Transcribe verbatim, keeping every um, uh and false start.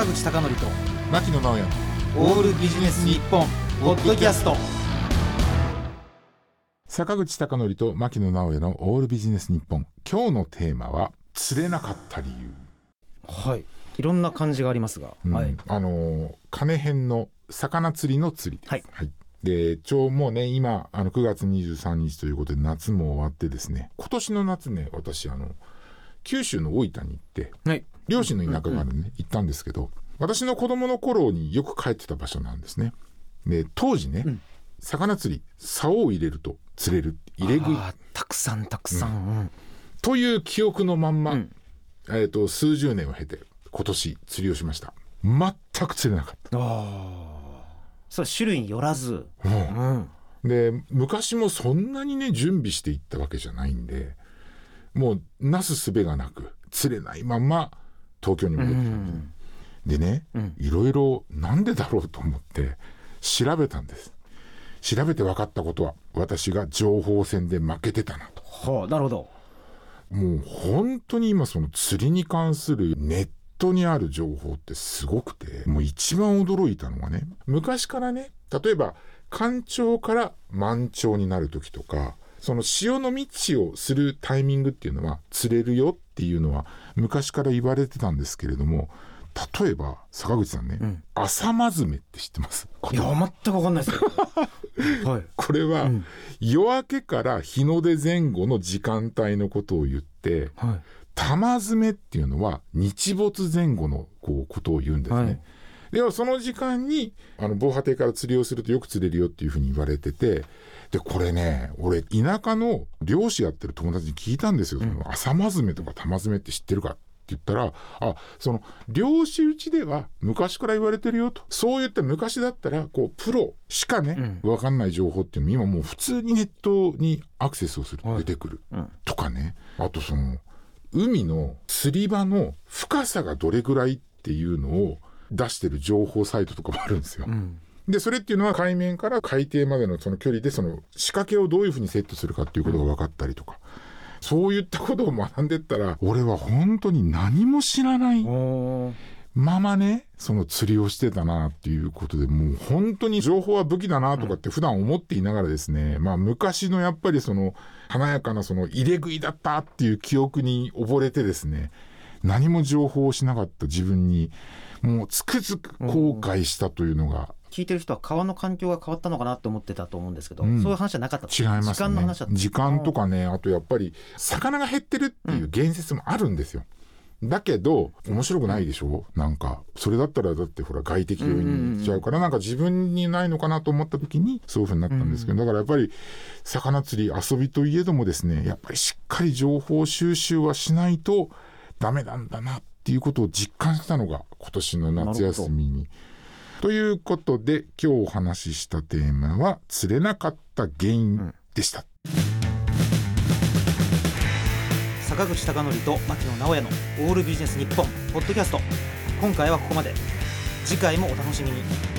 口貴教と牧野直哉オールビジネス日本ポッドキャスト。 坂口貴教と牧野直哉のオールビジネス日本。今日のテーマは釣れなかった理由。 はい、いろんな漢字がありますが、 うん、 はい、 あのー、金編の魚釣りの釣りです、 はいはい、でちょうもうね今あのくがつにじゅうさんにちということで夏も終わってですね、今年の夏ね私あの九州の大分に行って、はい、両親の田舎があるね、うんうん、行ったんですけど、私の子供の頃によく帰ってた場所なんですね。で当時ね、うん、魚釣り竿を入れると釣れる入れ食いたくさんたくさん、うん、 という記憶のまんま、 うんえー、と数十年を経て今年釣りをしました。全く釣れなかった。 あそう種類によらず、 うんうん、で昔もそんなにね準備していったわけじゃないんで、もうなすすべがなく釣れないまま東京に戻ってきたんです、うん、でね、うん、いろいろなんでだろうと思って調べたんです。調べて分かったことは私が情報戦で負けてたなと。 はあ、なるほど。 もう本当に今その釣りに関するネットにある情報ってすごくて、もう一番驚いたのがね、昔からね、例えば干潮から満潮になる時とか、その潮の満ちをするタイミングっていうのは釣れるよっていうのは昔から言われてたんですけれども、例えば坂口さんね、うん、朝まずめって知ってます？ いや全く分かんないですよ、 はい、これは、うん、夜明けから日の出前後の時間帯のことを言って、はい、玉詰めっていうのは日没前後のこうことを言うんですね、はい、ではその時間にあの防波堤から釣りをするとよく釣れるよっていうふうに言われてて、でこれね俺田舎の漁師やってる友達に聞いたんですよ、うん、その朝まずめとか玉詰めって知ってるかって言ったら、あ、その漁師うちでは昔から言われてるよと。そういった昔だったらこうプロしかね、うん、分かんない情報っていうの今もう普通にネットにアクセスをすると出てくる、はい、うん、とかね。あとその海の釣り場の深さがどれぐらいっていうのを出してる情報サイトとかもあるんですよ、うん、でそれっていうのは海面から海底までのその距離でその仕掛けをどういうふうにセットするかっていうことが分かったりとか、そういったことを学んでったら俺は本当に何も知らないままねその釣りをしてたなっていうことで、もう本当に情報は武器だなとかって普段思っていながらですね、まあ昔のやっぱりその華やかなその入れ食いだったっていう記憶に溺れてですね、何も情報をしなかった自分にもうつくづく後悔したというのが、 聞いてる人は川の環境が変わったのかなと思ってたと思うんですけど、うん、そういう話はなかった。 違いますね。 時間の話だった。 時間とかね、あとやっぱり魚が減ってるっていう言説もあるんですよ、うん、だけど面白くないでしょ、うん、なんかそれだったらだってほら外的要因にしちゃうから、なんか自分にないのかなと思った時にそういう風になったんですけど、だからやっぱり魚釣り遊びといえどもですね、やっぱりしっかり情報収集はしないとダメなんだなっていうことを実感したのが今年の夏休みに。ということで今日お話ししたテーマは釣れなかった原因でした、うん、 坂口貴教と牧野直哉のオールビジネス日本ポッドキャスト、今回はここまで。次回もお楽しみに。